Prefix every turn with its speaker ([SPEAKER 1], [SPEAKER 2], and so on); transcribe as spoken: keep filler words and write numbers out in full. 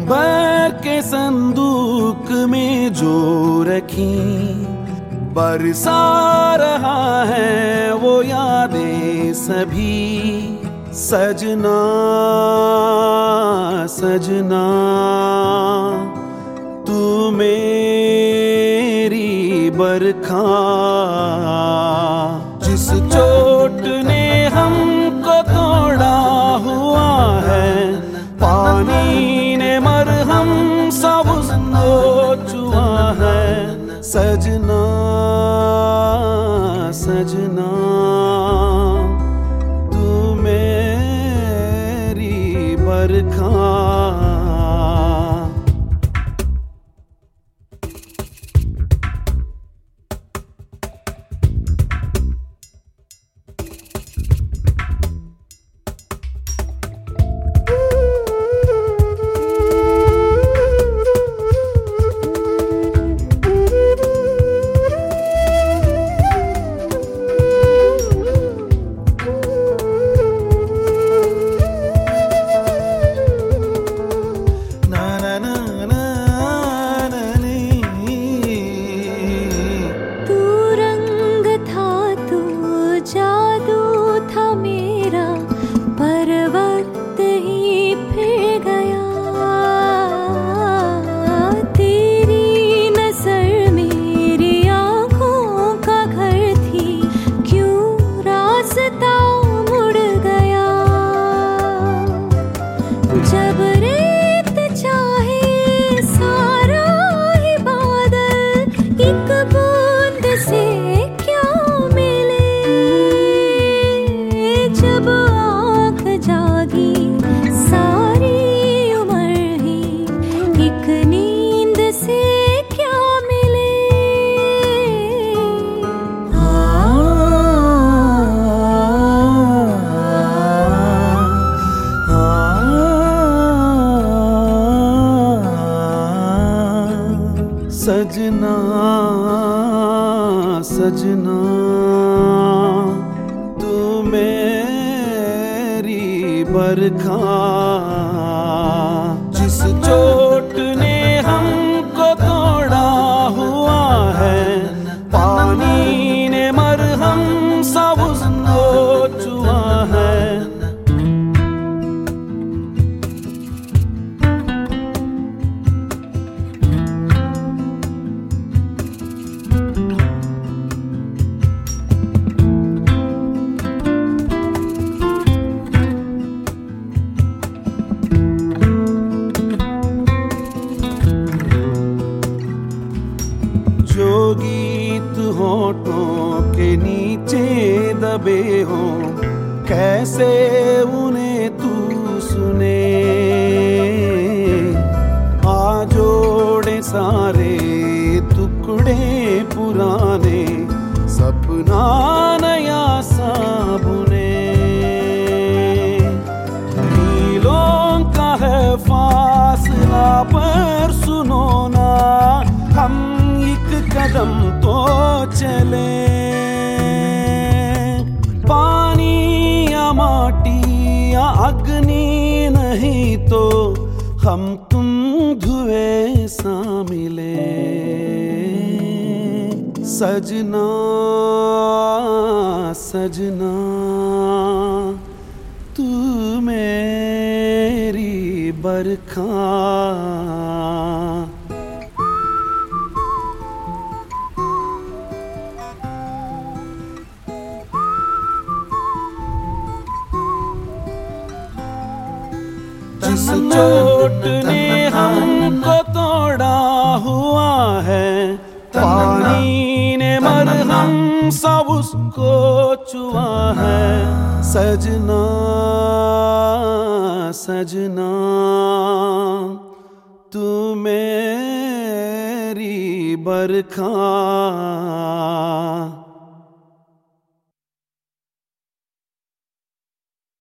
[SPEAKER 1] भर के संदूक में जो रखी, बरसा रहा है वो यादें सभी। सजना सजना तू मेरी बरखा, जिस चोट ने हमको तोड़ा हुआ है, पानी ने मरहम सब उसको छुआ है। सजना सजना तू मेरी बरखा।
[SPEAKER 2] जब रेत चाहे सारा ही बादल, एक बूंद से क्या मिले। जब आँख जागी सारी उम्र ही, एक नींद से क्या मिले।
[SPEAKER 1] सजना सजना तू मेरी बरखा, जिस चोट ने हमको तोड़ा हुआ है, पानी ने मरहम सब उसको छुआ है। जो गीत होठों के नीचे दबे हों, कैसे उन्हें तू सुने। आ जोड़े सारे टुकड़े पुराने, सपना नया सा बुने। मीलों का है फासला पर सुनो ना, हम कदम तो चले। पानी या माटी या अग्नि नहीं तो हम तुम धुएं सा मिले। सजना सजना तू मेरी बरखा। जिस चोट ने हमको तोड़ा हुआ है, पानी ने मरहम सब उसको छुआ है। सजना सजना तू मेरी बरखा।